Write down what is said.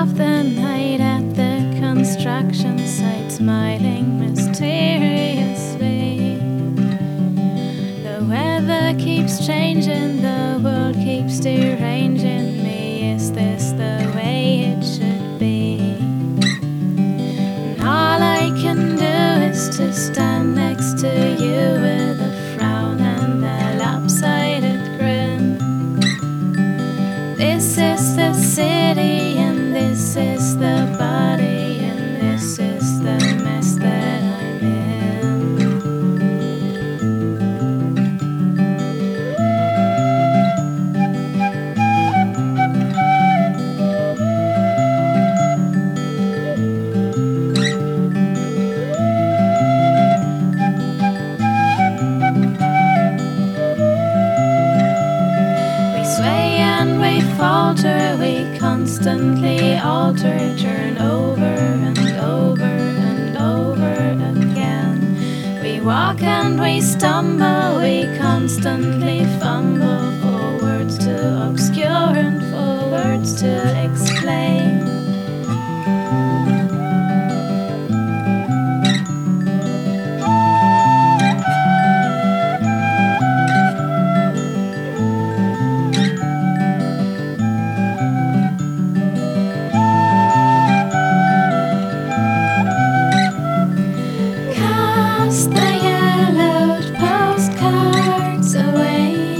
of the night at the construction site, smiling mysteriously. The weather keeps changing, the world keeps deranging me. Is this the way it should be? And all I can do is to stand next to you with a frown and a lopsided grin. This is the city, and this is the body, and this is the mess that I'm in. We sway and we falter, we constantly alter, turn over and over and over again. We walk and we stumble, we constantly fumble for words to obscure and for words to explain. Cast the yellowed postcards away.